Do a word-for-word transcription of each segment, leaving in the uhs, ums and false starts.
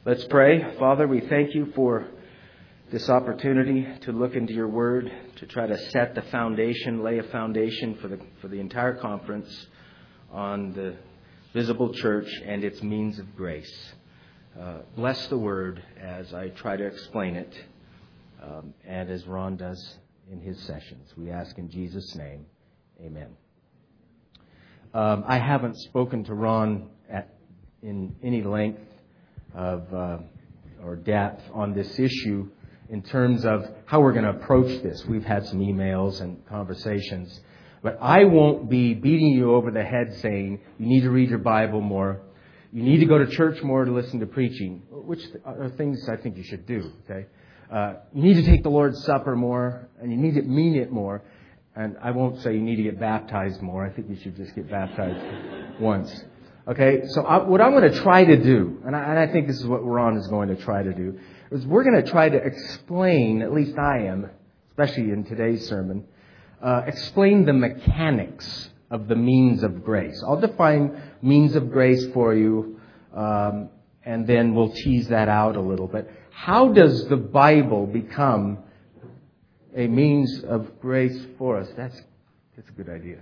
Let's pray. Father, we thank you for this opportunity to look into your word, to try to set the foundation, lay a foundation for the for the entire conference on the visible church and its means of grace. Uh, bless the word as I try to explain it, um, and as Ron does in his sessions. We ask in Jesus' name, amen. Um, I haven't spoken to Ron at, in any length of uh, or depth on this issue in terms of how we're going to approach this. We've had some emails and conversations, but I won't be beating you over the head saying you need to read your Bible more, you need to go to church more to listen to preaching, which are things I think you should do. Okay, uh, you need to take the Lord's Supper more, and you need to mean it more. And I won't say you need to get baptized more. I think you should just get baptized once. Okay, so I, what I'm going to try to do, and I, and I think this is what Ron is going to try to do, is we're going to try to explain, at least I am, especially in today's sermon, uh, explain the mechanics of the means of grace. I'll define means of grace for you, um, and then we'll tease that out a little bit. How does the Bible become a means of grace for us? That's, that's a good idea.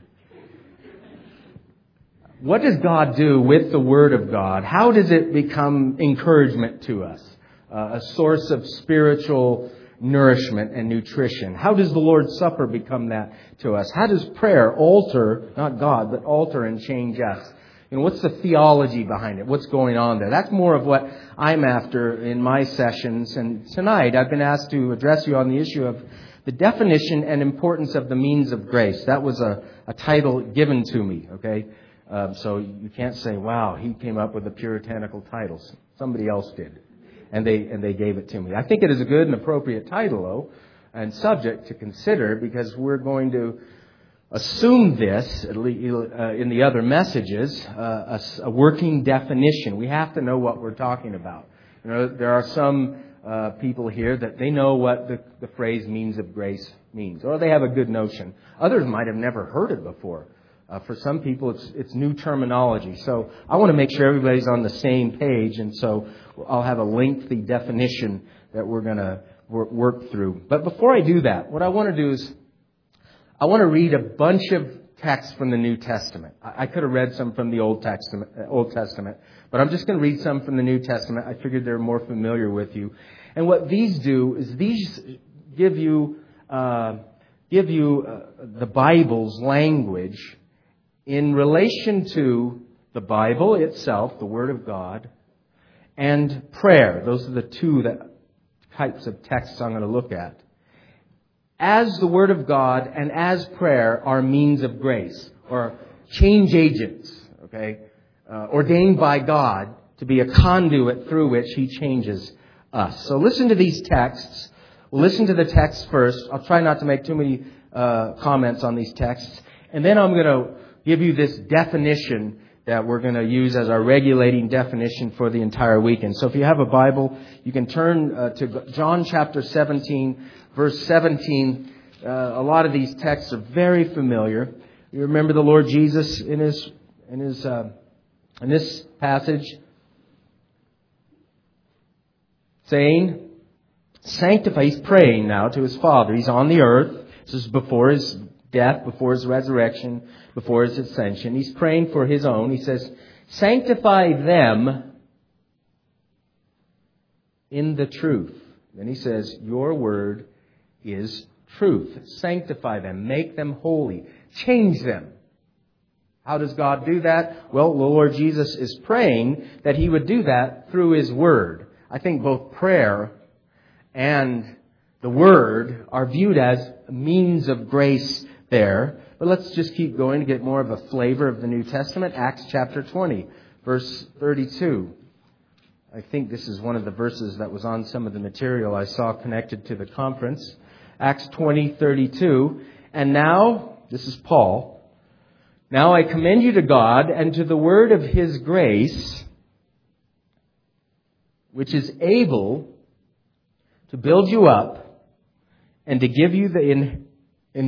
What does God do with the Word of God? How does it become encouragement to us? Uh, a source of spiritual nourishment and nutrition. How does the Lord's Supper become that to us? How does prayer alter, not God, but alter and change us? You know, what's the theology behind it? What's going on there? That's more of what I'm after in my sessions. And tonight I've been asked to address you on the issue of the definition and importance of the means of grace. That was a, a title given to me, okay? Um, so you can't say, wow, he came up with the puritanical titles. Somebody else did. And they and they gave it to me. I think it is a good and appropriate title, though, and subject to consider, because we're going to assume this, at least uh, in the other messages, uh, a, a working definition. We have to know what we're talking about. You know, there are some uh, people here that they know what the, the phrase means of grace means, or they have a good notion. Others might have never heard it before. Uh, for some people, it's it's new terminology. So I want to make sure everybody's on the same page, and so I'll have a lengthy definition that we're going to work through. But before I do that, what I want to do is I want to read a bunch of texts from the New Testament. I, I could have read some from the Old Testament, uh, Old Testament, but I'm just going to read some from the New Testament. I figured they're more familiar with you. And what these do is these give you uh, give you uh, the Bible's language in relation to the Bible itself, the Word of God, and prayer. Those are the two that, types of texts I'm going to look at. As the Word of God and as prayer are means of grace, or change agents, okay, uh, ordained by God to be a conduit through which He changes us. So listen to these texts. We'll listen to the text first. I'll try not to make too many uh, comments on these texts. And then I'm going to give you this definition that we're going to use as our regulating definition for the entire weekend. So if you have a Bible, you can turn uh, to John chapter seventeen, verse seventeen. Uh, a lot of these texts are very familiar. You remember the Lord Jesus in his in his uh, in this passage saying, "Sanctify." He's praying now to his Father. He's on the earth. This is before his death, before his resurrection, before his ascension. He's praying for his own. He says, "Sanctify them in the truth." Then he says, "Your word is truth." Sanctify them. Make them holy. Change them. How does God do that? Well, the Lord Jesus is praying that He would do that through His word. I think both prayer and the word are viewed as means of grace there. But let's just keep going to get more of a flavor of the New Testament. Acts chapter twenty, verse thirty-two. I think this is one of the verses that was on some of the material I saw connected to the conference. Acts twenty, thirty-two. "And now," this is Paul, "now I commend you to God and to the word of His grace, which is able to build you up and to give you the in-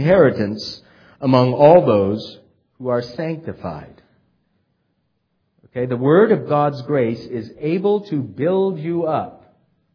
inheritance among all those who are sanctified." Okay, the Word of God's grace is able to build you up.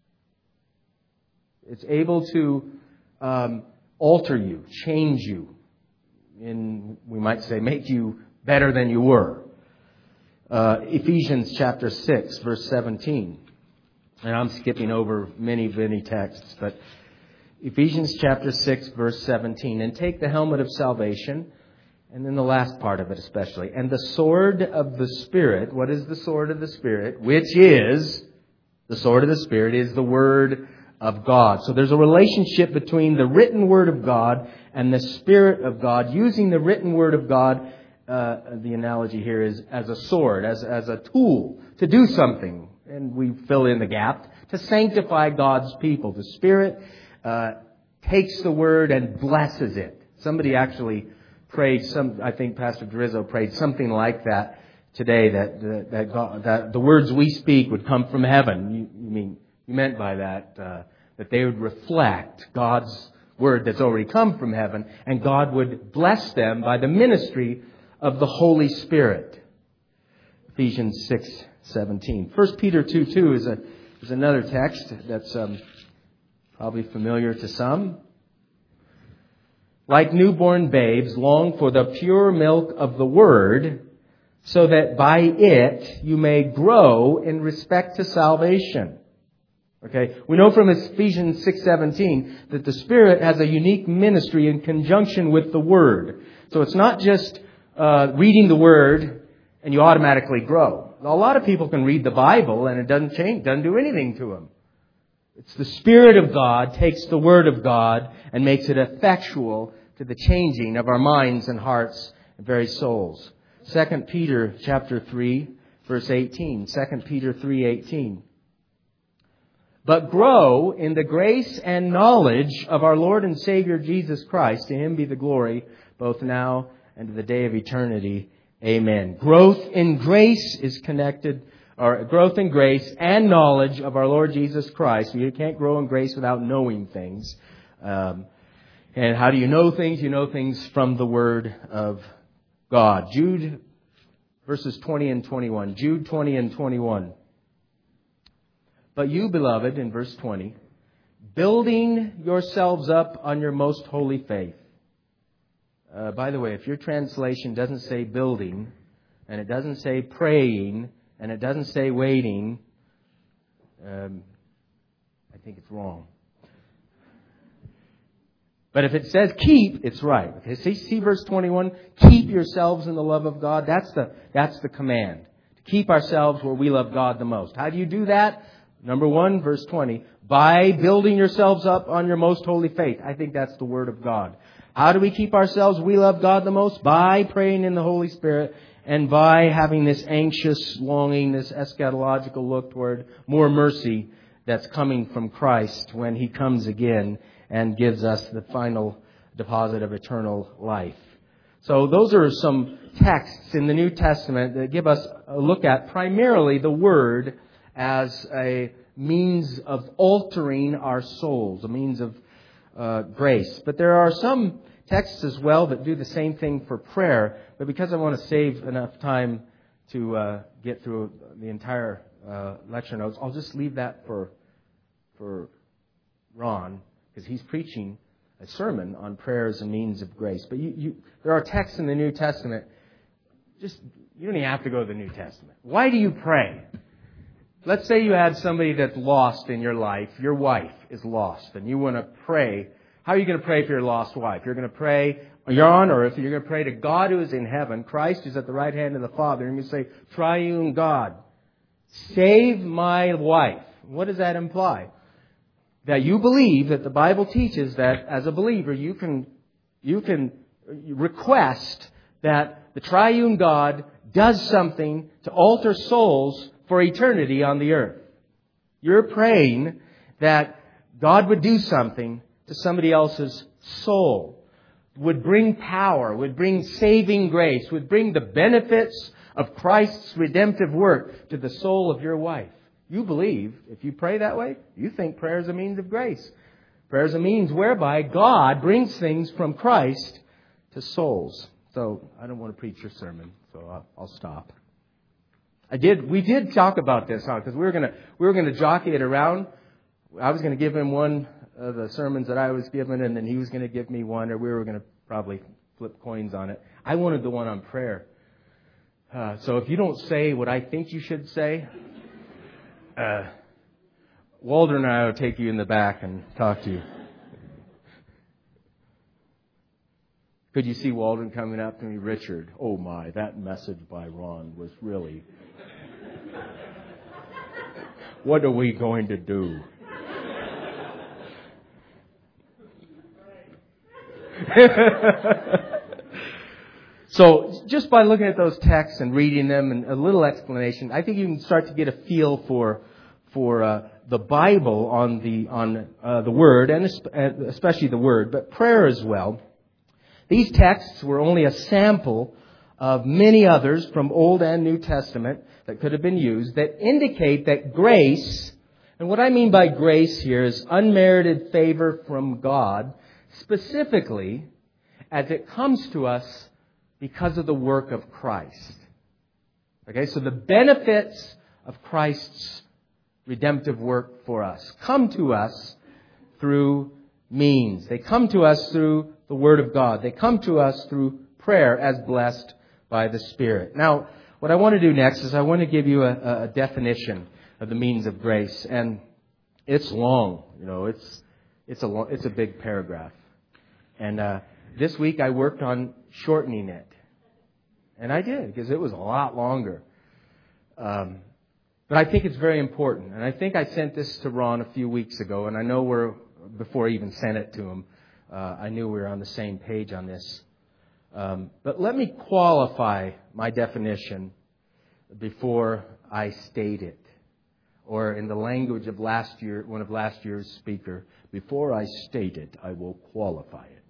It's able to um, alter you, change you, and we might say make you better than you were. Uh, Ephesians chapter six, verse seventeen. And I'm skipping over many, many texts, but Ephesians chapter six, verse seventeen. And take the helmet of salvation, and then the last part of it especially. And the sword of the Spirit. What is the sword of the Spirit? Which is, the sword of the Spirit is the Word of God. So there's a relationship between the written Word of God and the Spirit of God. Using the written Word of God, uh, the analogy here is as a sword, as, as a tool to do something. And we fill in the gap, to sanctify God's people. The Spirit uh, takes the Word and blesses it. Somebody actually prayed, some. I think Pastor Drizzo prayed something like that today, that that, God, that the words we speak would come from heaven. You, you mean you meant by that uh, that they would reflect God's Word that's already come from heaven, and God would bless them by the ministry of the Holy Spirit. Ephesians six seventeen. First Peter two two is a is another text that's um, probably familiar to some. Like newborn babes, long for the pure milk of the Word, so that by it you may grow in respect to salvation. Okay, we know from Ephesians six seventeen that the Spirit has a unique ministry in conjunction with the Word. So it's not just uh, reading the Word and you automatically grow. A lot of people can read the Bible and it doesn't change, doesn't do anything to them. It's the Spirit of God takes the Word of God and makes it effectual to the changing of our minds and hearts and very souls. Second Peter chapter three, verse eighteen. Second Peter three eighteen. But grow in the grace and knowledge of our Lord and Savior Jesus Christ. To Him be the glory, both now and to the day of eternity. Amen. Growth in grace is connected, or growth in grace and knowledge of our Lord Jesus Christ. You can't grow in grace without knowing things. Um, and how do you know things? You know things from the Word of God. Jude, verses twenty and twenty-one. Jude twenty and twenty-one. But you, beloved, in verse twenty, building yourselves up on your most holy faith. Uh, by the way, if your translation doesn't say building, and it doesn't say praying, and it doesn't say waiting, um, I think it's wrong. But if it says keep, it's right. Okay, see, see verse twenty-one? Keep yourselves in the love of God. That's the, that's the command. To keep ourselves where we love God the most. How do you do that? Number one, verse twenty. By building yourselves up on your most holy faith. I think that's the Word of God. How do we keep ourselves we love God the most? By praying in the Holy Spirit and by having this anxious longing, this eschatological look toward more mercy that's coming from Christ when He comes again and gives us the final deposit of eternal life. So those are some texts in the New Testament that give us a look at primarily the Word as a means of altering our souls, a means of uh, grace. But there are some texts as well that do the same thing for prayer. But because I want to save enough time to uh, get through the entire uh, lecture notes, I'll just leave that for for Ron, because he's preaching a sermon on prayer as a means of grace. But you, you, there are texts in the New Testament. Just you don't even have to go to the New Testament. Why do you pray? Let's say you had somebody that's lost in your life. Your wife is lost, and you want to pray. How are you going to pray for your lost wife? You're going to pray, you're on earth, you're going to pray to God who is in heaven. Christ is at the right hand of the Father. And you say, Triune God, save my wife. What does that imply? That you believe that the Bible teaches that as a believer you can, you can request that the Triune God does something to alter souls for eternity on the earth. You're praying that God would do something to somebody else's soul, would bring power, would bring saving grace, would bring the benefits of Christ's redemptive work to the soul of your wife. You believe, if you pray that way, you think prayer is a means of grace. Prayer is a means whereby God brings things from Christ to souls. So I don't want to preach your sermon, so I'll, I'll stop. I did. We did talk about this, huh? Because we were gonna we were gonna jockey it around. I was gonna give him one of the sermons that I was given, and then he was gonna give me one, or we were gonna probably flip coins on it. I wanted the one on prayer. Uh, so if you don't say what I think you should say, uh, Walter and I will take you in the back and talk to you. Could you see Walden coming up to me? Richard, oh my, that message by Ron was really... What are we going to do? So just by looking at those texts and reading them and a little explanation, I think you can start to get a feel for for uh, the Bible on the on uh, the Word, and especially the Word, but prayer as well. These texts were only a sample of many others from Old and New Testament that could have been used that indicate that grace, and what I mean by grace here is unmerited favor from God, specifically as it comes to us because of the work of Christ. Okay, so the benefits of Christ's redemptive work for us come to us through means. They come to us through the Word of God. They come to us through prayer as blessed by the Spirit. Now, what I want to do next is I want to give you a, a definition of the means of grace. And it's long. You know, it's it's a long, it's a big paragraph. And uh, this week I worked on shortening it. And I did, because it was a lot longer. Um, but I think it's very important. And I think I sent this to Ron a few weeks ago. And I know we're, before I even sent it to him, uh, I knew we were on the same page on this. Um, but let me qualify my definition before I state it. Or in the language of last year, one of last year's speaker, before I state it, I will qualify it.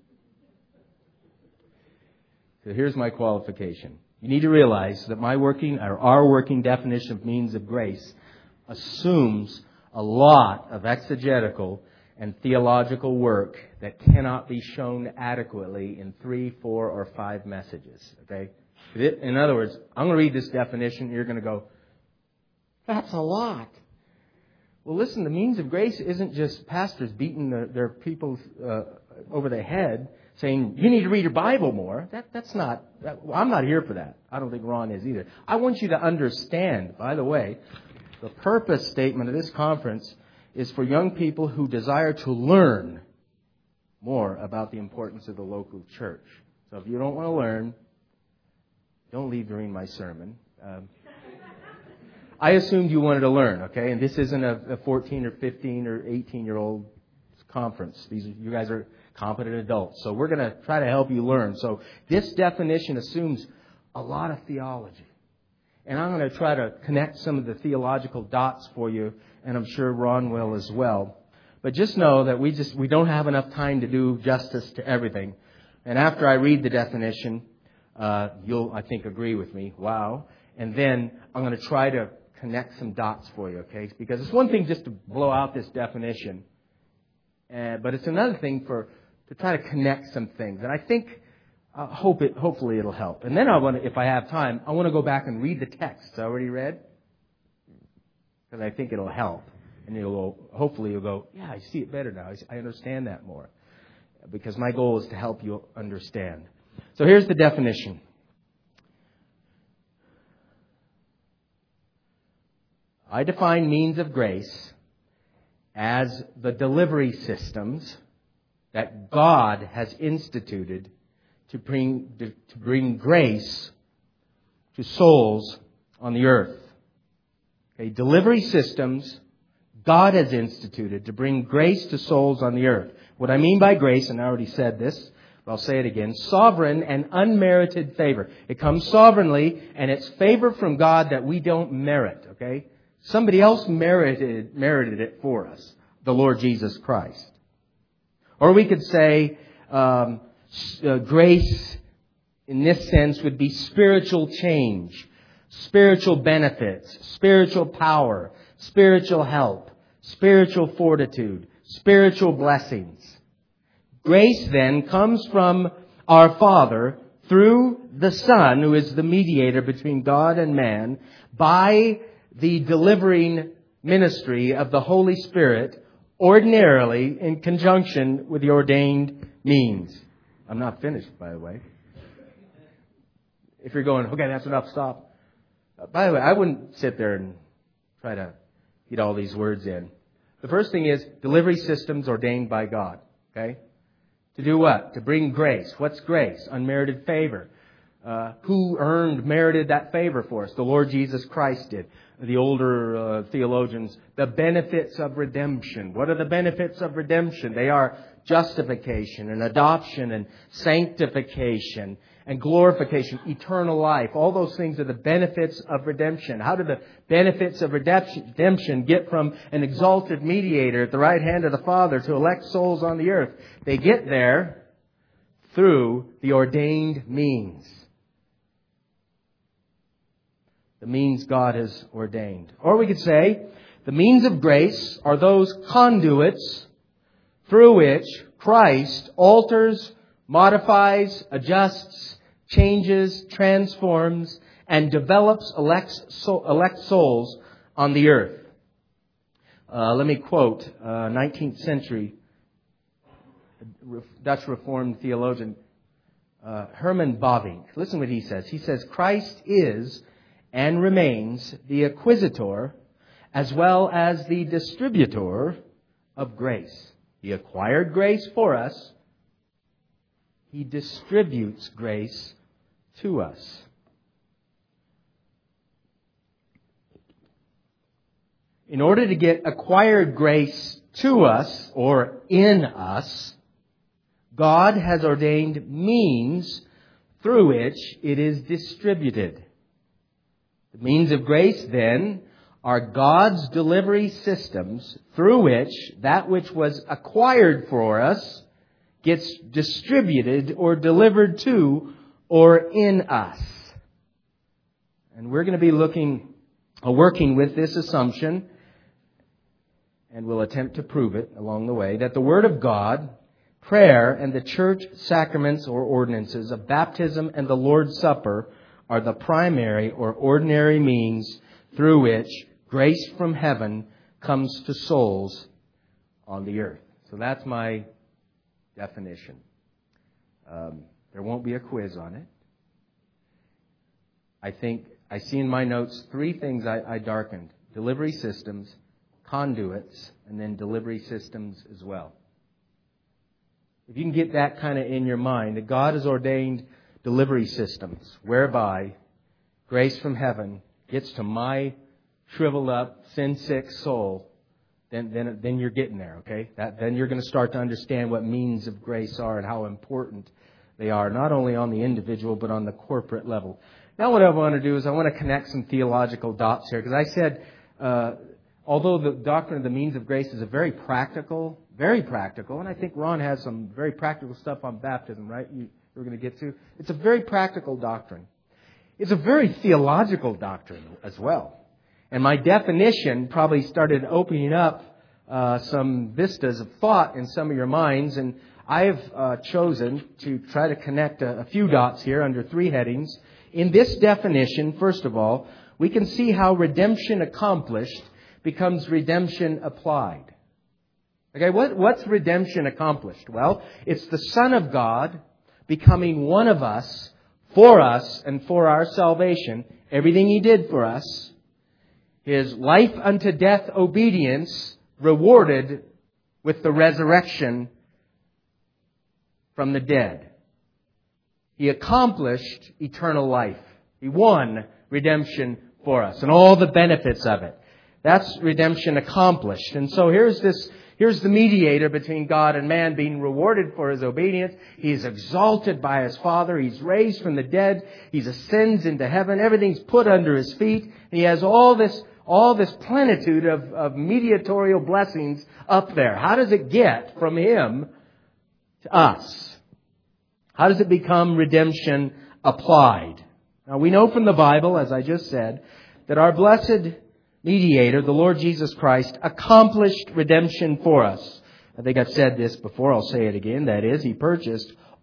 So here's my qualification. You need to realize that my working, or our working definition of means of grace assumes a lot of exegetical and theological work that cannot be shown adequately in three, four, or five messages. Okay? In other words, I'm going to read this definition and you're going to go, that's a lot. Well, listen, the means of grace isn't just pastors beating their, their people uh, over the head saying, you need to read your Bible more. That, that's not, that, well, I'm not here for that. I don't think Ron is either. I want you to understand, by the way, the purpose statement of this conference is for young people who desire to learn more about the importance of the local church. So if you don't want to learn, don't leave during my sermon. Um, I assumed you wanted to learn, okay? And this isn't a, a fourteen or fifteen or eighteen year old conference. These are, you guys are competent adults. So we're going to try to help you learn. So this definition assumes a lot of theology. And I'm going to try to connect some of the theological dots for you, and I'm sure Ron will as well. But just know that we just we don't have enough time to do justice to everything. And after I read the definition, uh, you'll, I think, agree with me. Wow. And then I'm going to try to connect some dots for you, okay? Because it's one thing just to blow out this definition, uh, but it's another thing for to try to connect some things. And I think, uh, hope it, hopefully it'll help. And then I want to, if I have time, I want to go back and read the texts I already read, because I think it'll help. And you'll go, hopefully you'll go, yeah, I see it better now. I understand that more. Because my goal is to help you understand. So here's the definition. I define means of grace as the delivery systems that God has instituted to bring to bring grace to souls on the earth. Okay, delivery systems God has instituted to bring grace to souls on the earth. What I mean by grace, and I already said this, but I'll say it again, sovereign and unmerited favor. It comes sovereignly, and it's favor from God that we don't merit, okay? Somebody else merited merited it for us, the Lord Jesus Christ. Or we could say um, uh, grace, in this sense, would be spiritual change, spiritual benefits, spiritual power, spiritual help, spiritual fortitude, spiritual blessings. Grace, then, comes from our Father through the Son, who is the mediator between God and man, by the delivering ministry of the Holy Spirit, ordinarily in conjunction with the ordained means. I'm not finished, by the way. If you're going, okay, that's enough, stop. Uh, by the way, I wouldn't sit there and try to get all these words in. The first thing is delivery systems ordained by God. Okay? To do what? To bring grace. What's grace? Unmerited favor. Uh, who earned, merited that favor for us? The Lord Jesus Christ did. The older uh, theologians, the benefits of redemption. What are the benefits of redemption? They are justification and adoption and sanctification and glorification, eternal life. All those things are the benefits of redemption. How do the benefits of redemption get from an exalted mediator at the right hand of the Father to elect souls on the earth? They get there through the ordained means. The means God has ordained. Or we could say, the means of grace are those conduits through which Christ alters, modifies, adjusts, changes, transforms, and develops elect, elect souls on the earth. Uh, let me quote uh, nineteenth century Dutch Reformed theologian uh, Herman Bavinck. Listen what he says. He says, Christ is and remains the acquisitor as well as the distributor of grace. He acquired grace for us. He distributes grace to us. In order to get acquired grace to us or in us, God has ordained means through which it is distributed. The means of grace, then, are God's delivery systems through which that which was acquired for us gets distributed or delivered to or in us. And we're going to be looking, uh, working with this assumption, and we'll attempt to prove it along the way, that the Word of God, prayer, and the church sacraments or ordinances of baptism and the Lord's Supper are the primary or ordinary means through which grace from heaven comes to souls on the earth. So that's my definition. Um, there won't be a quiz on it. I think I see in my notes three things I, I darkened. Delivery systems, conduits, and then delivery systems as well. If you can get that kind of in your mind, that God has ordained delivery systems whereby grace from heaven gets to my shriveled up, sin-sick soul, then, then, then you're getting there, okay? That, then you're going to start to understand what means of grace are and how important they are, not only on the individual, but on the corporate level. Now what I want to do is I want to connect some theological dots here, because I said, uh, although the doctrine of the means of grace is a very practical, very practical, and I think Ron has some very practical stuff on baptism, right? You, we're going to get to. It's a very practical doctrine. It's a very theological doctrine as well. And my definition probably started opening up uh, some vistas of thought in some of your minds. And I've uh, chosen to try to connect a, a few dots here under three headings. In this definition, first of all, we can see how redemption accomplished becomes redemption applied. Okay, what, what's redemption accomplished? Well, it's the Son of God becoming one of us, for us, and for our salvation. Everything He did for us. His life unto death obedience rewarded with the resurrection from the dead. He accomplished eternal life. He won redemption for us and all the benefits of it. That's redemption accomplished. And so here's this, here's the mediator between God and man being rewarded for his obedience. He's exalted by his Father. He's raised from the dead. He ascends into heaven. Everything's put under his feet. He has all this, all this plenitude of, of mediatorial blessings up there. How does it get from Him to us? How does it become redemption applied? Now we know from the Bible, as I just said, that our blessed mediator, the Lord Jesus Christ, accomplished redemption for us. I think I've said this before, I'll say it again. That is, He purchased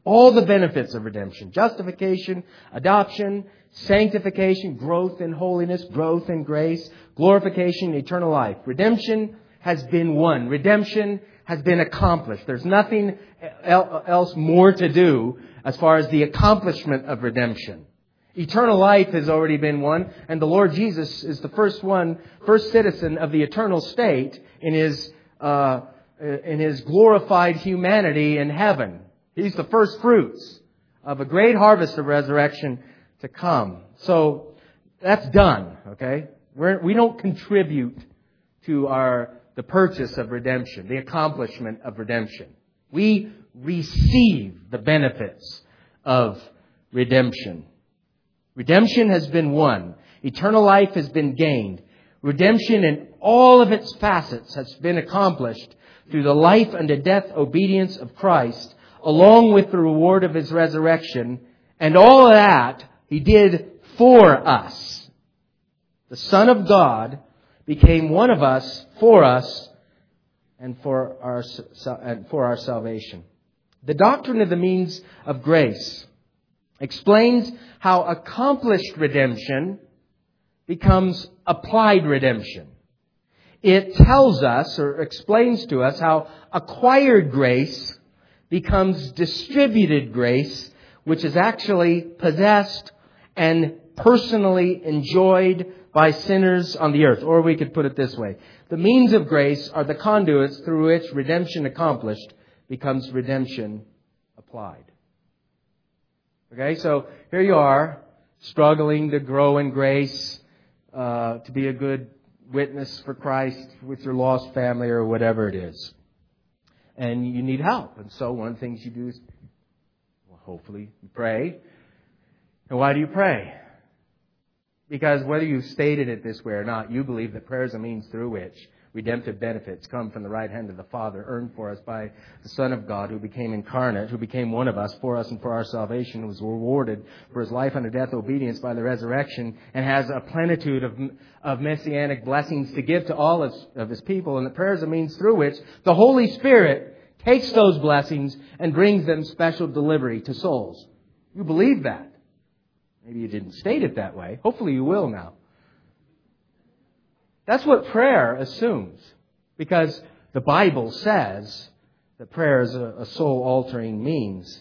All the benefits of redemption: justification, adoption, sanctification, growth in holiness, growth in grace, glorification, eternal life. Redemption has been won. Redemption has been accomplished. There's nothing else more to do as far as the accomplishment of redemption. Eternal life has already been won, and the Lord Jesus is the first one, first citizen of the eternal state in His uh, in His glorified humanity in heaven. He's the first fruits of a great harvest of resurrection to come. So that's done. Okay, We're, we don't contribute to our the purchase of redemption, the accomplishment of redemption. We receive the benefits of redemption. Redemption has been won. Eternal life has been gained. Redemption in all of its facets has been accomplished through the life unto death obedience of Christ, along with the reward of His resurrection. And all of that He did for us. The Son of God became one of us, for us, and for our, and for our salvation. The doctrine of the means of grace explains how accomplished redemption becomes applied redemption. It tells us, or explains to us, how acquired grace becomes distributed grace, which is actually possessed and personally enjoyed by sinners on the earth. Or we could put it this way: the means of grace are the conduits through which redemption accomplished becomes redemption applied. Okay, so here you are, struggling to grow in grace, uh, to be a good witness for Christ with your lost family or whatever it is. And you need help. And so one of the things you do is, well, hopefully, you pray. And why do you pray? Because whether you've stated it this way or not, you believe that prayer is a means through which redemptive benefits come from the right hand of the Father, earned for us by the Son of God, who became incarnate, who became one of us for us and for our salvation, who was rewarded for His life unto death obedience by the resurrection, and has a plenitude of, of messianic blessings to give to all of, of His people. And the prayer is a means through which the Holy Spirit takes those blessings and brings them special delivery to souls. You believe that. Maybe you didn't state it that way. Hopefully you will now. That's what prayer assumes. Because the Bible says that prayer is a, a soul-altering means.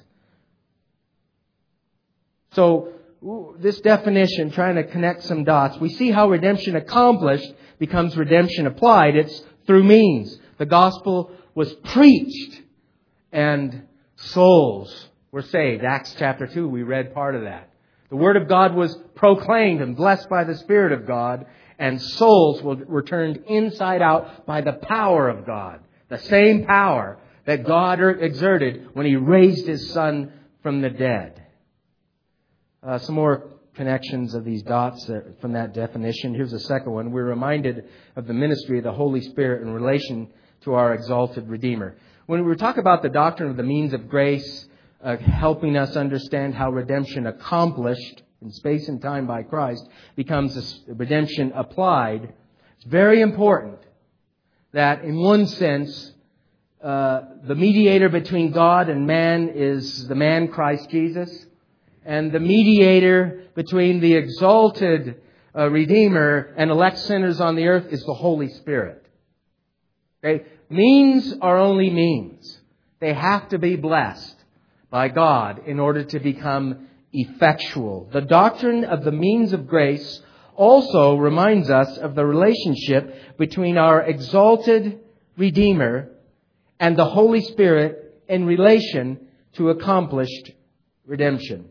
So, this definition, trying to connect some dots, we see how redemption accomplished becomes redemption applied. It's through means. The gospel was preached and souls were saved. Acts chapter two, we read part of that. The Word of God was proclaimed and blessed by the Spirit of God, and souls were turned inside out by the power of God. The same power that God exerted when He raised His Son from the dead. Uh, some more connections of these dots from that definition. Here's a second one. We're reminded of the ministry of the Holy Spirit in relation to our exalted Redeemer. When we talk about the doctrine of the means of grace, Uh, helping us understand how redemption accomplished in space and time by Christ becomes a redemption applied, it's very important that in one sense, uh, the mediator between God and man is the man Christ Jesus, and the mediator between the exalted uh, Redeemer and elect sinners on the earth is the Holy Spirit. Okay? Means are only means. They have to be blessed by God in order to become effectual. The doctrine of the means of grace also reminds us of the relationship between our exalted Redeemer and the Holy Spirit in relation to accomplished redemption.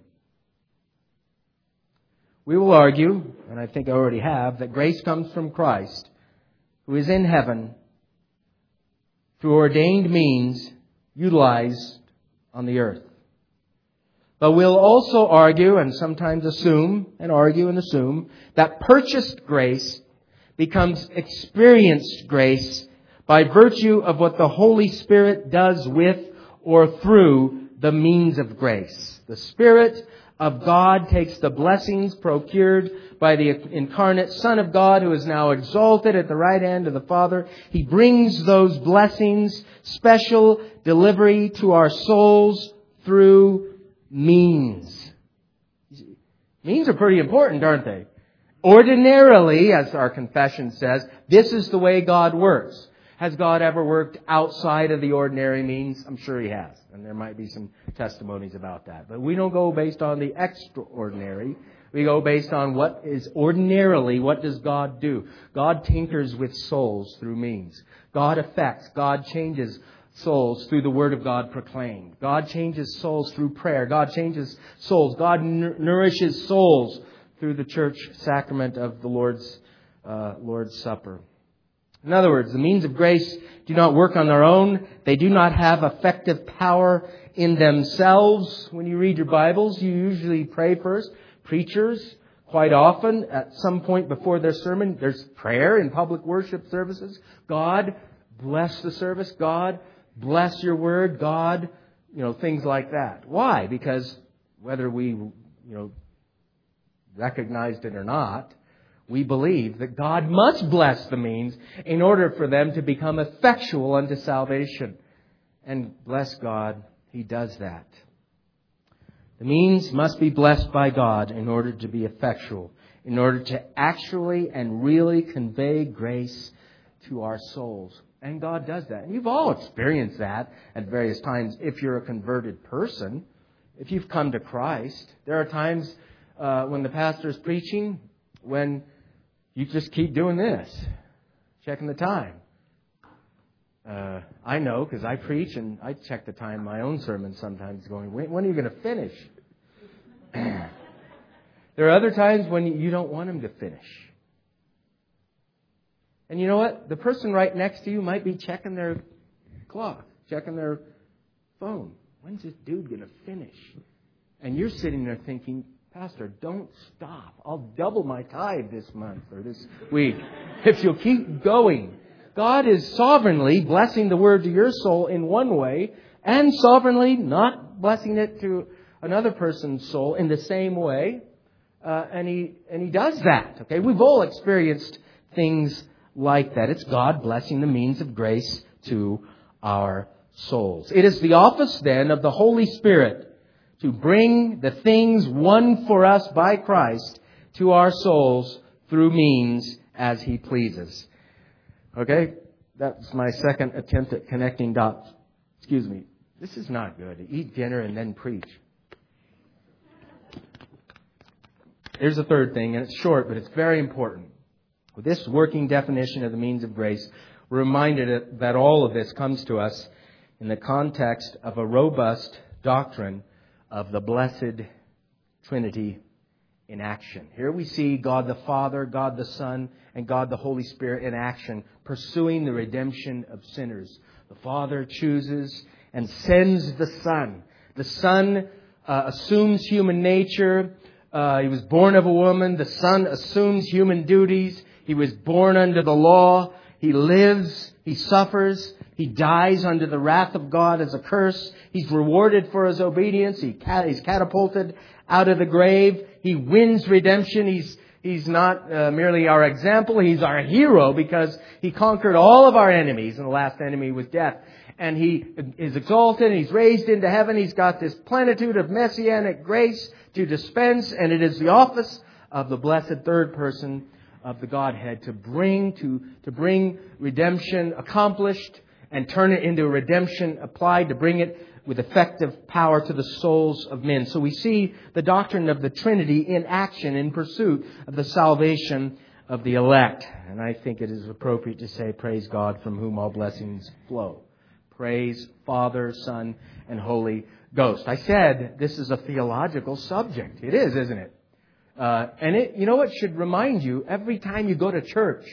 We will argue, and I think I already have, that grace comes from Christ, who is in heaven, through ordained means utilized on the earth. But we'll also argue, and sometimes assume, and argue and assume, that purchased grace becomes experienced grace by virtue of what the Holy Spirit does with or through the means of grace. The Spirit of God takes the blessings procured by the incarnate Son of God, who is now exalted at the right hand of the Father. He brings those blessings, special delivery to our souls through means. Means are pretty important, aren't they? Ordinarily, as our confession says, this is the way God works. Has God ever worked outside of the ordinary means? I'm sure He has. And there might be some testimonies about that. But we don't go based on the extraordinary. We go based on what is ordinarily, what does God do? God tinkers with souls through means. God affects, God changes souls through the Word of God proclaimed. God changes souls through prayer. God changes souls. God n- nourishes souls through the church sacrament of the Lord's uh, Lord's Supper. In other words, the means of grace do not work on their own. They do not have effective power in themselves. When you read your Bibles, you usually pray first. Preachers, quite often, at some point before their sermon, there's prayer in public worship services. God, bless the service. God, bless your word. God, you know, things like that. Why? Because whether we, you know, recognized it or not, we believe that God must bless the means in order for them to become effectual unto salvation. And bless God, He does that. The means must be blessed by God in order to be effectual, in order to actually and really convey grace to our souls. And God does that. And you've all experienced that at various times if you're a converted person. If you've come to Christ, there are times uh, when the pastor is preaching when you just keep doing this, checking the time. Uh, I know because I preach and I check the time in my own sermon sometimes going, when, when are you going to finish? There are other times when you don't want Him to finish. And you know what? The person right next to you might be checking their clock, checking their phone. When's this dude going to finish? And you're sitting there thinking, Pastor, don't stop. I'll double my tithe this month or this week if you'll keep going. God is sovereignly blessing the Word to your soul in one way and sovereignly not blessing it to another person's soul in the same way. Uh, and he and he does that. Okay, we've all experienced things like that. It's God blessing the means of grace to our souls. It is the office then of the Holy Spirit to bring the things won for us by Christ to our souls through means as He pleases. Okay? That's my second attempt at connecting dots. Excuse me. This is not good. Eat dinner and then preach. Here's the third thing, and it's short, but it's very important. With this working definition of the means of grace, we're reminded that all of this comes to us in the context of a robust doctrine of the blessed Trinity in action. Here we see God the Father, God the Son, and God the Holy Spirit in action, pursuing the redemption of sinners. The Father chooses and sends the Son. The Son uh, assumes human nature. Uh, he was born of a woman. The Son assumes human duties. He was born under the law. He lives. He suffers. He dies under the wrath of God as a curse. He's rewarded for his obedience. He cat- he's catapulted out of the grave. He wins redemption. He's He's not uh, merely our example. He's our hero because He conquered all of our enemies. And the last enemy was death. And He is exalted. He's raised into heaven. He's got this plenitude of messianic grace to dispense. And it is the office of the blessed third person of the Godhead to bring to, to bring redemption accomplished and turn it into a redemption applied, to bring it with effective power to the souls of men. So we see the doctrine of the Trinity in action in pursuit of the salvation of the elect. And I think it is appropriate to say, praise God from whom all blessings flow. Praise Father, Son, and Holy Ghost. I said this is a theological subject. It is, isn't it? Uh, and it, you know what should remind you every time you go to church?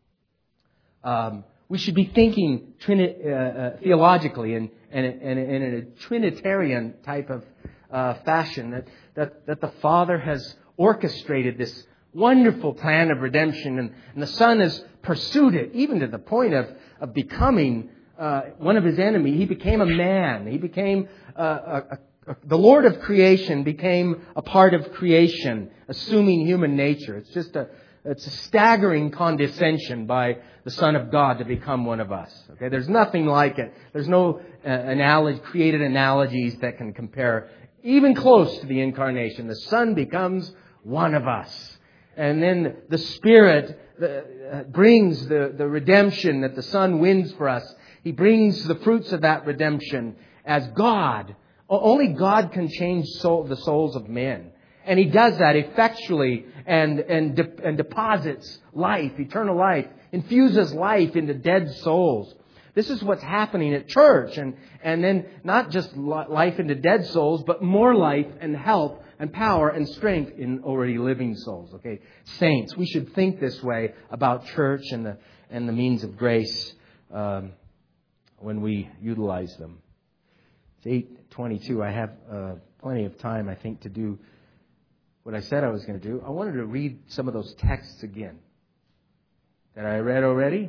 Um, we should be thinking trini- uh, uh, theologically and, and, and, and in a Trinitarian type of uh, fashion. That, that, that the Father has orchestrated this wonderful plan of redemption and, and the Son has pursued it even to the point of, of becoming uh, one of His enemies. He became a man. He became uh, a, a The Lord of creation became a part of creation, assuming human nature. It's just a, it's a staggering condescension by the Son of God to become one of us. Okay, there's nothing like it. There's no uh, analogy, created analogies that can compare even close to the incarnation. The Son becomes one of us. And then the Spirit uh, brings the, the redemption that the Son wins for us. He brings the fruits of that redemption as God. Only God can change soul, the souls of men. And He does that effectually and, and, de- and deposits life, eternal life, infuses life into dead souls. This is what's happening at church. And, and then not just life into dead souls, but more life and help and power and strength in already living souls. Okay, saints, we should think this way about church and the, and the means of grace um, when we utilize them. It's eight twenty-two. I have uh, plenty of time, I think, to do what I said I was going to do. I wanted to read some of those texts again that I read already.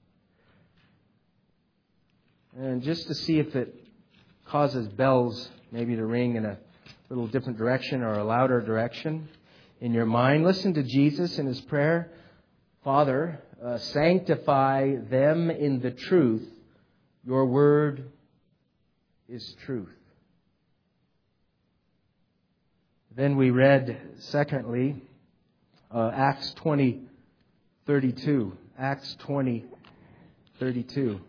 And just to see if it causes bells maybe to ring in a little different direction or a louder direction in your mind. Listen to Jesus in His prayer. Father, uh, sanctify them in the truth. Your word is truth. Then we read, secondly, uh, Acts twenty thirty-two. Acts twenty thirty-two.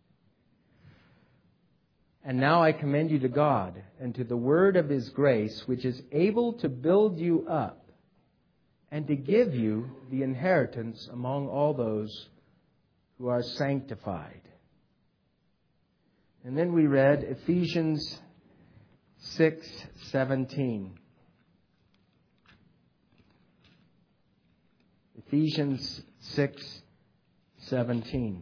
And now I commend you to God and to the word of His grace, which is able to build you up and to give you the inheritance among all those who are sanctified. And then we read Ephesians six seventeen. Ephesians six seventeen.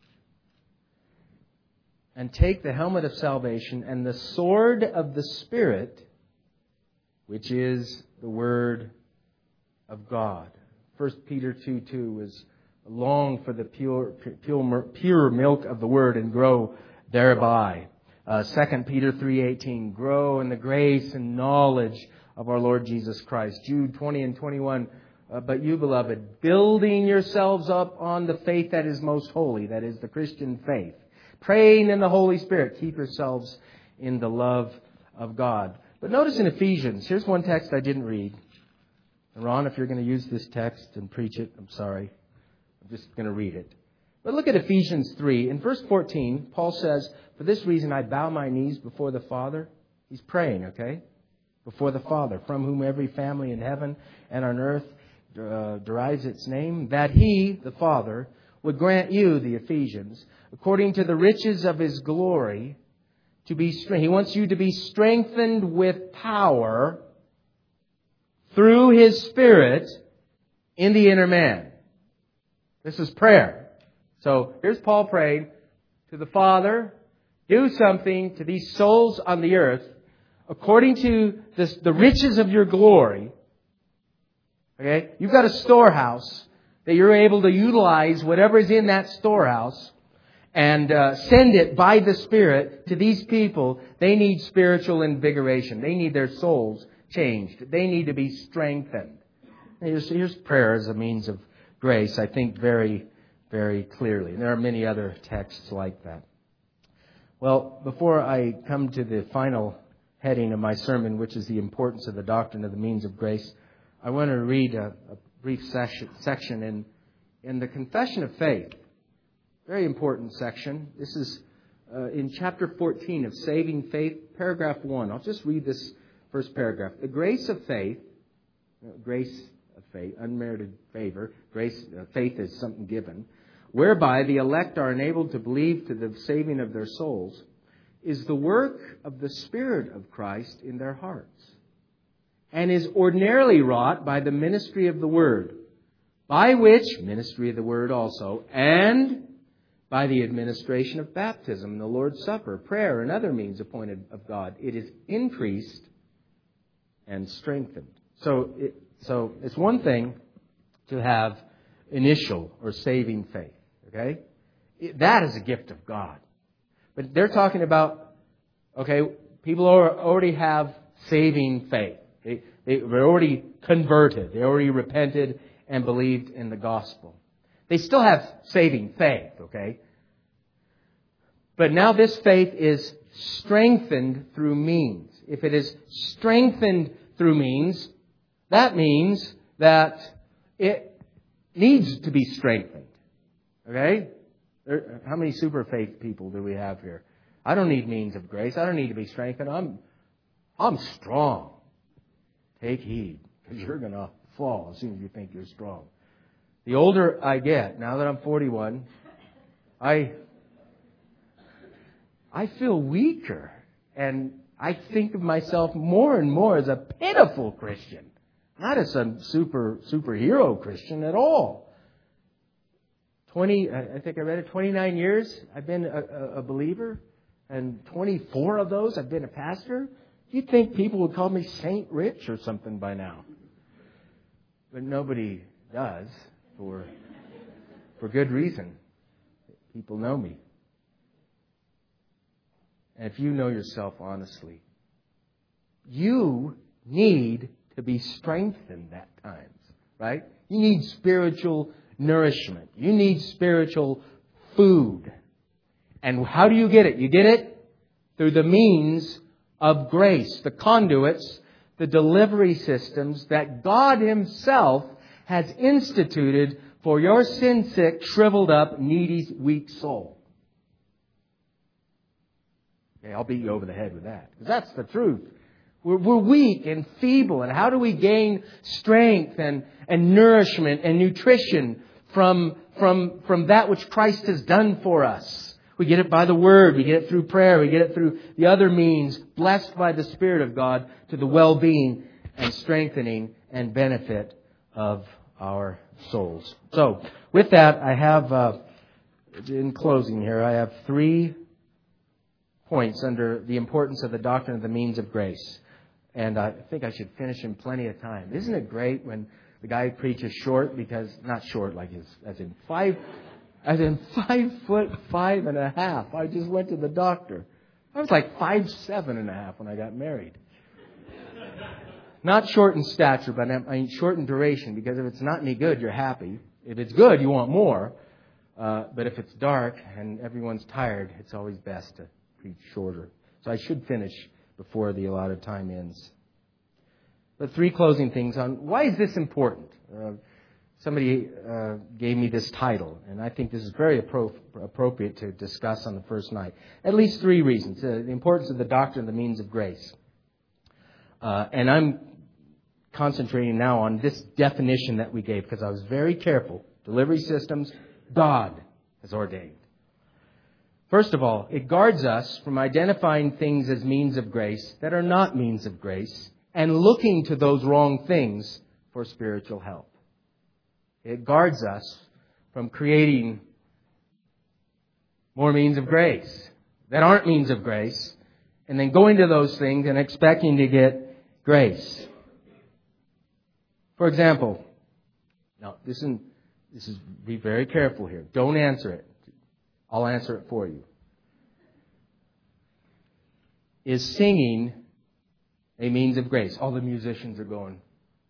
And take the helmet of salvation and the sword of the Spirit, which is the Word of God. First Peter two two is long for the pure, pure, pure milk of the Word and grow thereby. Uh, Second Peter three eighteen, grow in the grace and knowledge of our Lord Jesus Christ. Jude twenty and twenty-one, uh, but you, beloved, building yourselves up on the faith that is most holy, that is the Christian faith. Praying in the Holy Spirit. Keep yourselves in the love of God. But notice in Ephesians, here's one text I didn't read. And Ron, if you're going to use this text and preach it, I'm sorry. I'm just going to read it. But look at Ephesians three. In verse fourteen, Paul says, for this reason I bow my knees before the Father. He's praying, okay? Before the Father, from whom every family in heaven and on earth uh, derives its name, that He, the Father, would grant you, the Ephesians, according to the riches of His glory, to be strengthened. He wants you to be strengthened with power through His Spirit in the inner man. This is prayer. So here's Paul praying to the Father, do something to these souls on the earth according to this, the riches of your glory. Okay? You've got a storehouse that you're able to utilize whatever is in that storehouse and uh, send it by the Spirit to these people. They need spiritual invigoration. They need their souls changed. They need to be strengthened. Here's, here's prayer as a means of grace, I think very, very clearly. And there are many other texts like that. Well, before I come to the final heading of my sermon, which is the importance of the doctrine of the means of grace, I want to read a, a brief section, section in, in the Confession of Faith. Very important section. This is uh, in chapter fourteen of Saving Faith, paragraph one. I'll just read this first paragraph. The grace of faith, uh, grace of faith, unmerited favor, grace, uh, faith is something given, whereby the elect are enabled to believe to the saving of their souls, is the work of the Spirit of Christ in their hearts, and is ordinarily wrought by the ministry of the Word, by which, ministry of the Word also, and by the administration of baptism, the Lord's Supper, prayer, and other means appointed of God, it is increased and strengthened. So, it, so it's one thing to have initial or saving faith, okay? It, that is a gift of God. But they're talking about, okay, people are, already have saving faith. They, they, they're already converted. They already repented and believed in the gospel. They still have saving faith, okay? But now this faith is strengthened through means. If it is strengthened through means, that means that it needs to be strengthened. Okay? There, how many super faith people do we have here? I don't need means of grace. I don't need to be strengthened. I'm, I'm strong. Take heed, because you're going to fall as soon as you think you're strong. The older I get, now that I'm forty-one, I, I feel weaker. And I think of myself more and more as a pitiful Christian. Not as some super superhero Christian at all. Twenty, I think I read it, twenty-nine years I've been a, a, a believer. And twenty-four of those I've been a pastor. You'd think people would call me Saint Rich or something by now. But nobody does, for, for good reason. People know me. And if you know yourself honestly, you need to be strengthened at times, right? You need spiritual nourishment. You need spiritual food. And how do you get it? You get it through the means of grace, the conduits, the delivery systems that God Himself has instituted for your sin-sick, shriveled up, needy, weak soul. Okay, I'll beat you over the head with that, because that's the truth. We're, we're weak and feeble, and how do we gain strength and, and nourishment and nutrition from, from, from that which Christ has done for us? We get it by the Word. We get it through prayer. We get it through the other means, blessed by the Spirit of God, to the well-being and strengthening and benefit of our souls. So, with that, I have, uh, in closing here, I have three points under the importance of the doctrine of the means of grace. And I think I should finish in plenty of time. Isn't it great when the guy preaches short, because, not short like his, as in five... As in five foot five and a half. I just went to the doctor. I was like five seven and a half when I got married. Not short in stature, but I mean short in duration. Because if it's not any good, you're happy. If it's good, you want more. Uh, but if it's dark and everyone's tired, it's always best to preach shorter. So I should finish before the allotted time ends. But three closing things on why is this important? Uh, Somebody uh, gave me this title, and I think this is very appro- appropriate to discuss on the first night. At least three reasons. Uh, the importance of the doctrine of the means of grace. Uh, and I'm concentrating now on this definition that we gave, because I was very careful. Delivery systems, God has ordained. First of all, it guards us from identifying things as means of grace that are not means of grace, and looking to those wrong things for spiritual help. It guards us from creating more means of grace that aren't means of grace, and then going to those things and expecting to get grace. For example, now this is, this is be very careful here. Don't answer it. I'll answer it for you. Is singing a means of grace? All the musicians are going.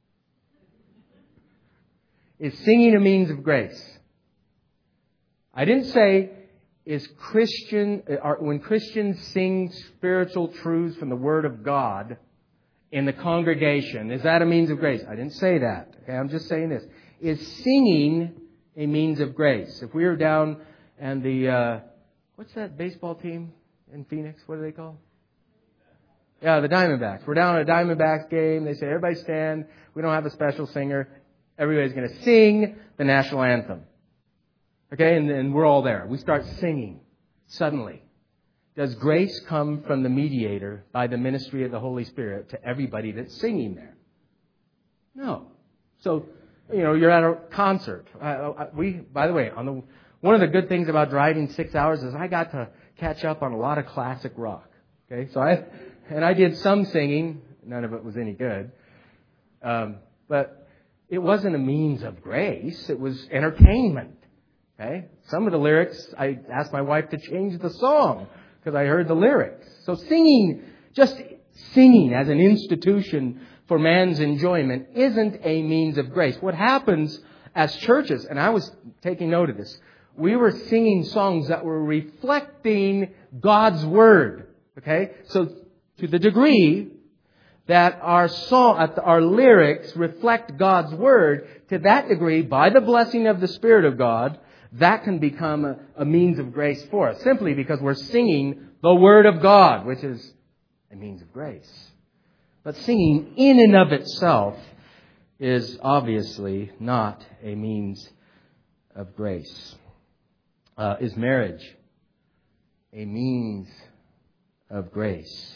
Is singing a means of grace? I didn't say, is Christian, are, when Christians sing spiritual truths from the Word of God in the congregation, is that a means of grace? I didn't say that. Okay, I'm just saying this. Is singing a means of grace? If we were down and the, uh, what's that baseball team in Phoenix? What are they called? Yeah, the Diamondbacks. We're down at a Diamondbacks game. They say, everybody stand. We don't have a special singer. Everybody's going to sing the national anthem. Okay, and then we're all there. We start singing. Suddenly, does grace come from the mediator by the ministry of the Holy Spirit to everybody that's singing there? No. So, you know, you're at a concert. Uh, we, by the way, on the one of the good things about driving six hours is I got to catch up on a lot of classic rock. Okay, so I and I did some singing. None of it was any good, um, but. It wasn't a means of grace. It was entertainment. Okay? Some of the lyrics, I asked my wife to change the song because I heard the lyrics. So singing, just singing as an institution for man's enjoyment isn't a means of grace. What happens as churches, and I was taking note of this, we were singing songs that were reflecting God's Word. Okay? So to the degree that our song, our lyrics reflect God's Word, to that degree, by the blessing of the Spirit of God, that can become a, a means of grace for us, simply because we're singing the Word of God, which is a means of grace. But singing in and of itself is obviously not a means of grace. Uh, is marriage a means of grace?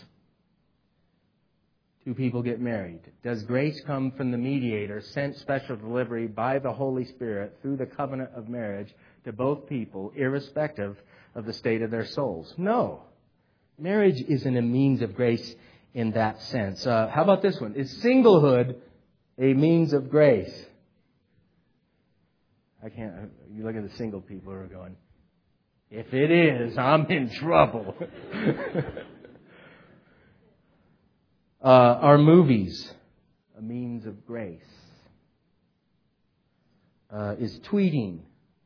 Two people get married. Does grace come from the mediator, sent special delivery by the Holy Spirit through the covenant of marriage to both people, irrespective of the state of their souls? No. Marriage isn't a means of grace in that sense. Uh, how about this one? Is singlehood a means of grace? I can't. You look at the single people who are going, if it is, I'm in trouble. uh, are movies a means of grace? Uh, is tweeting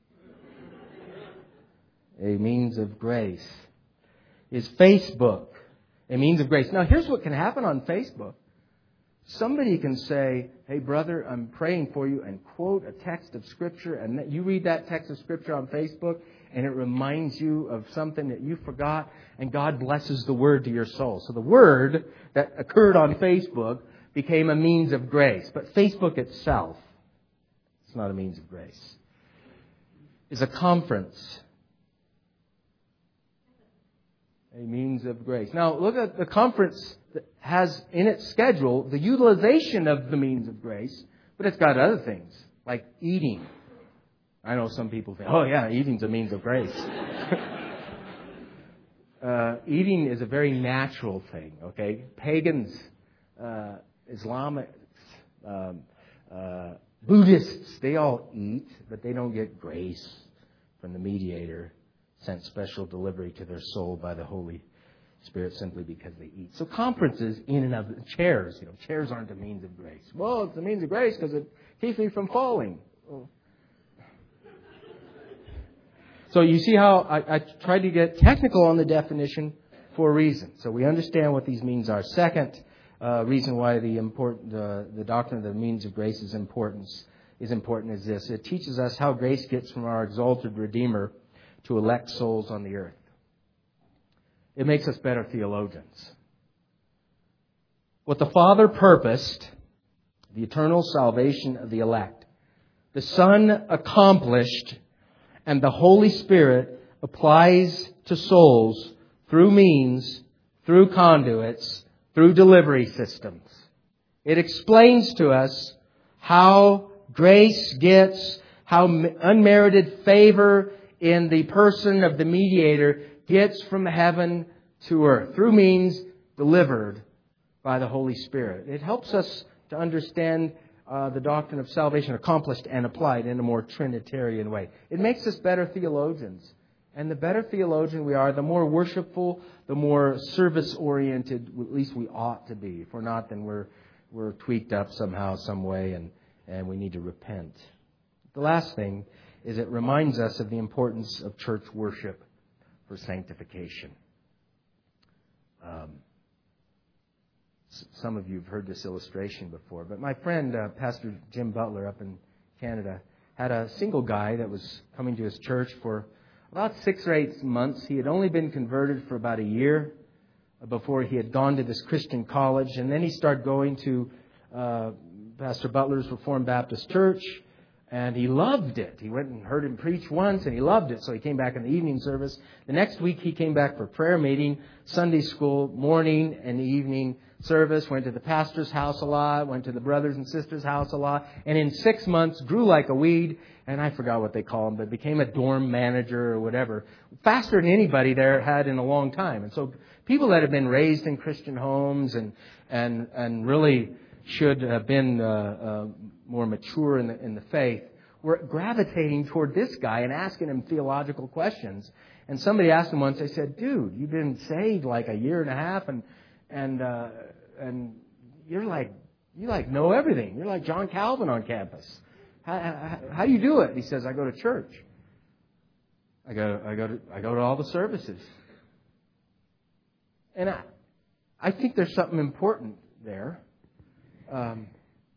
a means of grace? Is Facebook a means of grace? Now, here's what can happen on Facebook. Somebody can say, hey, brother, I'm praying for you, and quote a text of Scripture, and you read that text of Scripture on Facebook, and it reminds you of something that you forgot, and God blesses the Word to your soul. So the Word that occurred on Facebook became a means of grace. But Facebook itself, it's not a means of grace. Is a conference a means of grace? Now, look at the conference that has in its schedule the utilization of the means of grace, but it's got other things, like eating. I know some people think, oh yeah, eating's a means of grace. uh, eating is a very natural thing, okay? Pagans, uh, Islamics, um, uh, Buddhists, they all eat, but they don't get grace from the mediator sent special delivery to their soul by the Holy Spirit simply because they eat. So conferences in and of chairs, you know, chairs aren't a means of grace. Well, it's a means of grace because it keeps me from falling. Oh. So you see how I, I tried to get technical on the definition for a reason. So we understand what these means are. Second uh, reason why the important uh, the doctrine of the means of grace is important is important is this: it teaches us how grace gets from our exalted Redeemer to elect souls on the earth. It makes us better theologians. What the Father purposed, the eternal salvation of the elect, the Son accomplished, and the Holy Spirit applies to souls through means, through conduits, through delivery systems. It explains to us how grace gets, how unmerited favor in the person of the mediator gets from heaven to earth through means delivered by the Holy Spirit. It helps us to understand uh, the doctrine of salvation accomplished and applied in a more Trinitarian way. It makes us better theologians. And the better theologian we are, the more worshipful, the more service-oriented, at least we ought to be. If we're not, then we're we're tweaked up somehow, some way, and, and we need to repent. The last thing is it reminds us of the importance of church worship for sanctification. Um, some of you have heard this illustration before, but my friend, uh, Pastor Jim Butler up in Canada, had a single guy that was coming to his church for about six or eight months. He had only been converted for about a year before he had gone to this Christian college, and then he started going to uh, Pastor Butler's Reformed Baptist Church. And he loved it. He went and heard him preach once, and he loved it. So he came back in the evening service. The next week, he came back for prayer meeting, Sunday school, morning and evening service. Went to the pastor's house a lot. Went to the brothers and sisters' house a lot. And in six months, grew like a weed. And I forgot what they call him, but became a dorm manager or whatever. Faster than anybody there had in a long time. And so people that have been raised in Christian homes and and and really should have been uh, uh, more mature in the, in the faith, were gravitating toward this guy and asking him theological questions. And somebody asked him once, they said, dude, you've been saved like a year and a half and and uh, and you're like You like know everything. You're like John Calvin on campus. How, how, how do you do it? He says, I go to church. I go, I go to, I go to all the services. And I, I think there's something important there. Um,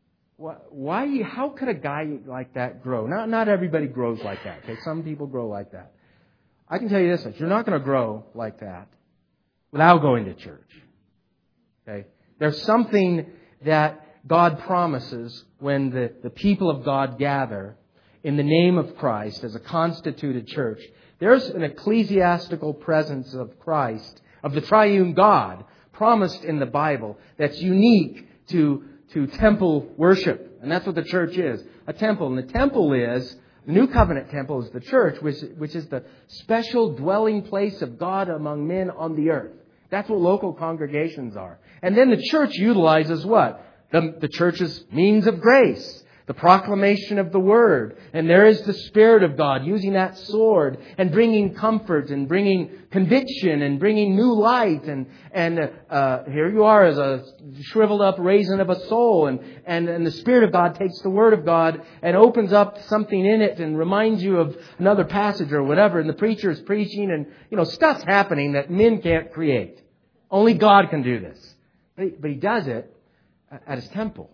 why? How could a guy like that grow? Not, not everybody grows like that. Okay, some people grow like that. I can tell you this much: you're not going to grow like that without going to church. Okay, there's something that God promises when the, the people of God gather in the name of Christ as a constituted church. There's an ecclesiastical presence of Christ, of the triune God, promised in the Bible that's unique to, to temple worship. And that's what the church is, a temple. And the temple is, the New Covenant temple is the church, which, which is the special dwelling place of God among men on the earth. That's what local congregations are. And then the church utilizes what? The, the church's means of grace, the proclamation of the Word. And there is the Spirit of God using that sword and bringing comfort and bringing conviction and bringing new light. And, and uh, here you are as a shriveled up raisin of a soul. And, and, and the Spirit of God takes the Word of God and opens up something in it and reminds you of another passage or whatever. And the preacher is preaching and, you know, stuff's happening that men can't create. Only God can do this. But he, but he does it at his temple.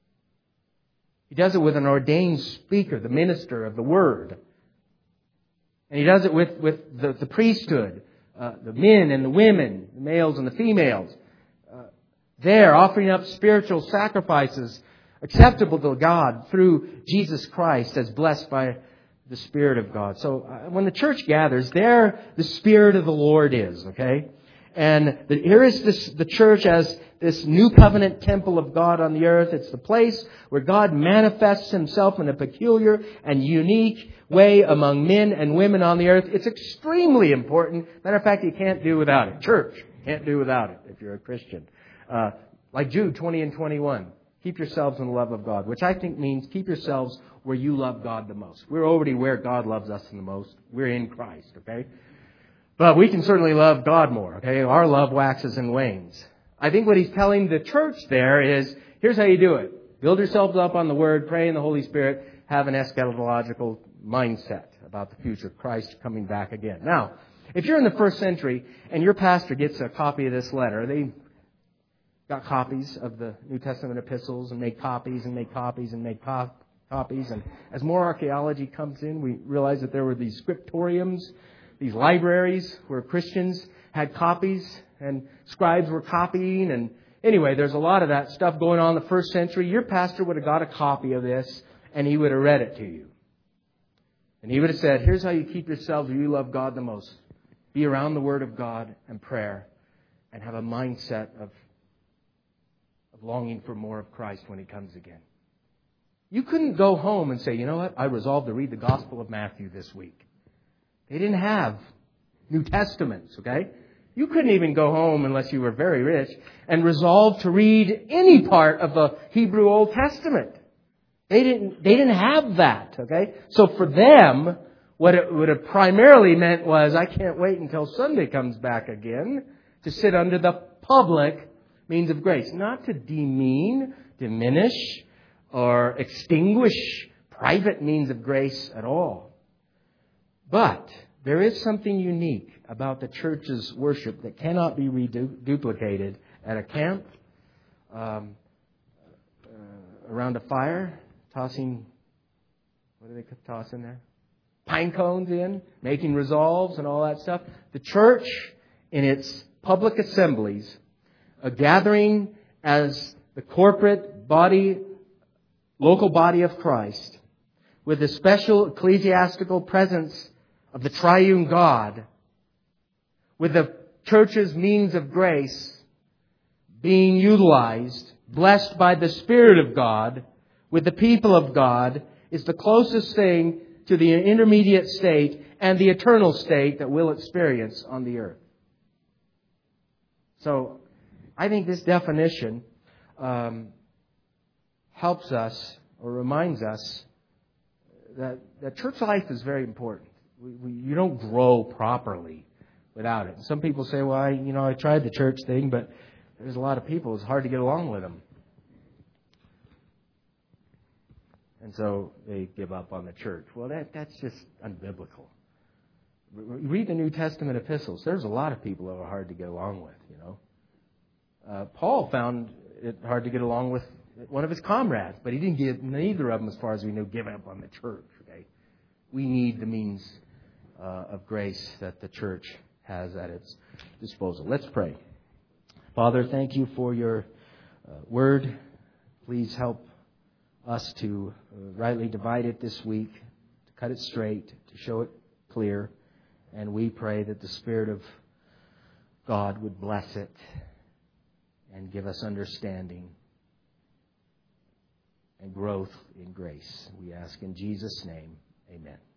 He does it with an ordained speaker, the minister of the Word. And he does it with, with the, the priesthood, uh, the men and the women, the males and the females. Uh, there, offering up spiritual sacrifices acceptable to God through Jesus Christ as blessed by the Spirit of God. So uh, when the church gathers, there the Spirit of the Lord is, okay? And the, here is this, the church as this new covenant temple of God on the earth. It's the place where God manifests Himself in a peculiar and unique way among men and women on the earth. It's extremely important. Matter of fact, you can't do without it. Church can't do without it if you're a Christian. Uh, like Jude twenty and twenty-one. Keep yourselves in the love of God, which I think means keep yourselves where you love God the most. We're already where God loves us the most. We're in Christ, okay? But we can certainly love God more, okay? Our love waxes and wanes. I think what he's telling the church there is, here's how you do it. Build yourselves up on the Word, pray in the Holy Spirit, have an eschatological mindset about the future, Christ coming back again. Now, if you're in the first century and your pastor gets a copy of this letter, they got copies of the New Testament epistles and made copies and made copies and made co- copies. And as more archaeology comes in, we realize that there were these scriptoriums, these libraries where Christians had copies and scribes were copying. And anyway, there's a lot of that stuff going on in the first century. Your pastor would have got a copy of this and he would have read it to you. And he would have said, here's how you keep yourselves where you love God the most. Be around the Word of God and prayer and have a mindset of, of longing for more of Christ when He comes again. You couldn't go home and say, you know what, I resolved to read the Gospel of Matthew this week. They didn't have New Testaments, okay? You couldn't even go home unless you were very rich and resolve to read any part of the Hebrew Old Testament. They didn't, they didn't have that, okay? So for them, what it would have primarily meant was, I can't wait until Sunday comes back again to sit under the public means of grace. Not to demean, diminish, or extinguish private means of grace at all. But there is something unique about the church's worship that cannot be reduplicated at a camp, um, uh, around a fire, tossing, what do they toss in there? Pine cones in, making resolves and all that stuff. The church, in its public assemblies, a gathering as the corporate body, local body of Christ, with a special ecclesiastical presence of the triune God, with the church's means of grace being utilized, blessed by the Spirit of God, with the people of God, is the closest thing to the intermediate state and the eternal state that we'll experience on the earth. So, I think this definition um, helps us or reminds us that, that church life is very important. We, we, you don't grow properly without it. Some people say, well, I, you know, I tried the church thing, but there's a lot of people. It's hard to get along with them. and so they give up on the church. Well, that that's just unbiblical. Read the New Testament epistles. There's a lot of people that are hard to get along with, you know. Uh, Paul found it hard to get along with one of his comrades, but he didn't give neither of them, as far as we know, give up on the church. Okay, we need the means uh, of grace that the church has at its disposal. Let's pray. Father, thank you for your uh, word. Please help us to uh, rightly divide it this week, to cut it straight, to show it clear. And we pray that the Spirit of God would bless it and give us understanding and growth in grace. We ask in Jesus' name, amen.